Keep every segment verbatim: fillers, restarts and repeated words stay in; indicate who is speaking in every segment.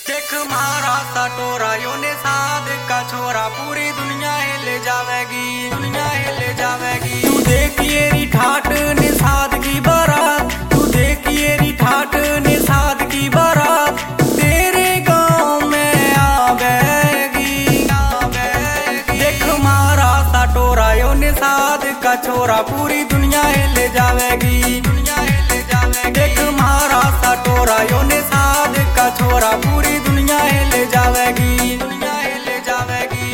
Speaker 1: देख मारा सा टोरा यो ने साद का छोरा पूरी दुनिया हिल जावेगी, दुनिया हिल जावेगी। तू देखिए री ठाट ने साद की बारात, तू देखिए री ठाट ने साद की बारात तेरे गांव में आवेगी, आवेगी। देख मारा सा टोरा यो ने साद का छोरा पूरी दुनिया हिल जावेगी, दुनिया हिल जावेगी। देख मारा सा टोरा यो ने साद का छोरा पूरी दुनिया हिल जावेगी, दुनिया हिल जावेगी।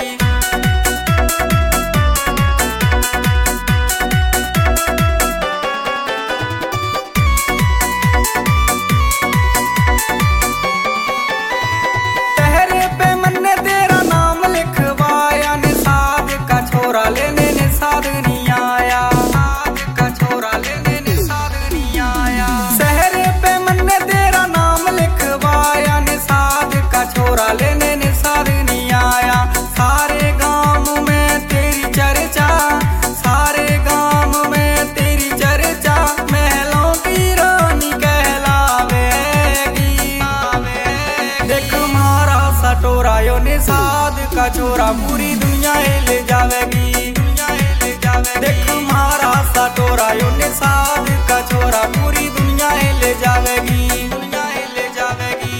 Speaker 1: तेरे पे मैंने तेरा नाम लिखवाया, निसाद का छोरा लेने निसाद नहीं आया, निसाद का छोरा लेने निसाद नहीं आया। शहरे पे मैंने तेरा नाम लिखवाया, निसाद का छोरा लेने निसाद नहीं आया। सारे गांव में तेरी चर्चा, सारे गांव में तेरी चर्चा महलों की रानी कहलावेगी। देख मारा सा टोरा यो निसाद का छोरा पूरी दुनिया हिल जावेगी, दुनिया हिल जावेगी। देख मारा सा टोरा यो निसाद का छोरा पूरी दुनिया हिल जावेगी, दुनिया हिल जावेगी।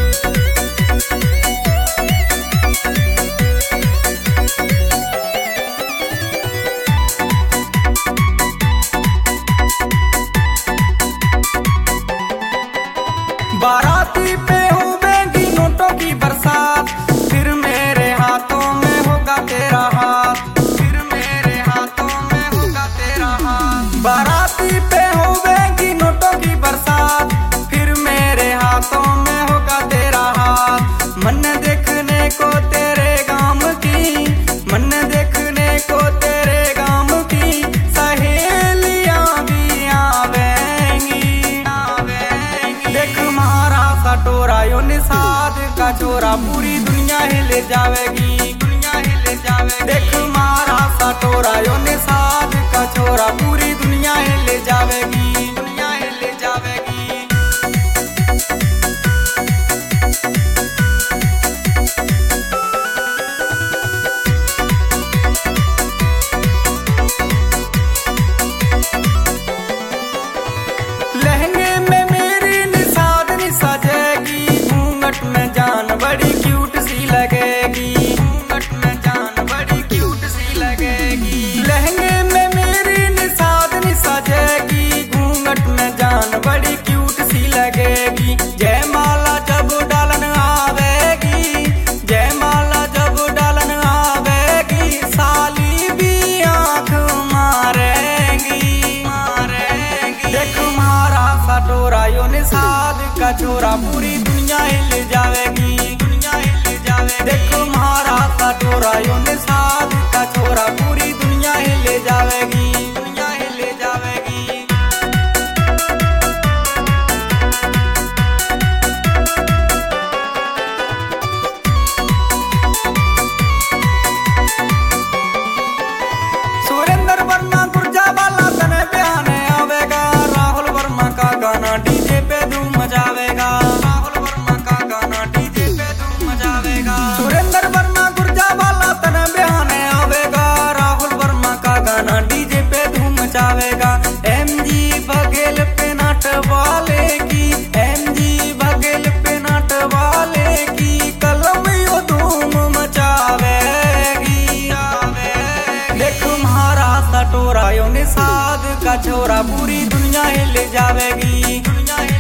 Speaker 1: बाराती पे होगी नोटों की बरसात, फिर मेरे हाथों में होगा तेरा हाथ, फिर मेरे हाथों में होगा तेरा हाथ। बाराती पे होगी नोटों की बरसात, फिर मेरे हाथों में होगा तेरा हाथ। मन देखने को तेरे गांव की, मन देखने को तेरे गांव की सहेलियां भी आवेंगी, आवेंगी। देख मारा सा टोरा यो निसाद का छोरा पूरी दुनिया हिल जावेगी, दुनिया हिल जावेगी। देख मारा सा टोरा यो निसाद का छोरा पूरी दुनिया हिल जावेगी, दुनिया हिल जावेगी। लहंगे में मेरी निसाद नी सजेगी, घूंघट में जान बड़ी क्यूट सी लगेगी, घूंघट में जान बड़ी क्यूट सी लगेगी। लहंगे में मेरी निसाद नी सजेगी, घूंघट में जान बड़ी क्यूट सी लगेगी। जयमाला जब डालन आवेगी, जयमाला जब डालन आवेगी साली भी आंख मारेगी, मारेगी। देख मारा सा टोरा यो निसाद का छोरा पूरी दुनिया हिल जावेगी, दुनिया हिल जावेगी। देख मारा सा टोरा यो निसाद का छोरा पूरी दुनिया हिल जावेगी, दुनिया हिल जावेगी। सुरेंद्र वर्मा गुर्जा वाला तने बयाने आवेगा, राहुल वर्मा का गाना डीजे पे धूम मचावेगा, राहुल वर्मा का गाना डीजे पे धूम मचावेगा। सुरेंद्र वर्मा गुर्जा वाला तने बयाने आवेगा, राहुल वर्मा का गाना डीजे पे धूम मचावेगा। एम जी बघेल पे नाट वाले की, एम जी बघेल पे नाट वाले की कलम यो धूम मचावेगी, देख मारा सा टोरा यो निसाद का छोरा पूरी दुनिया हिल जावेगी, दुनिया हिल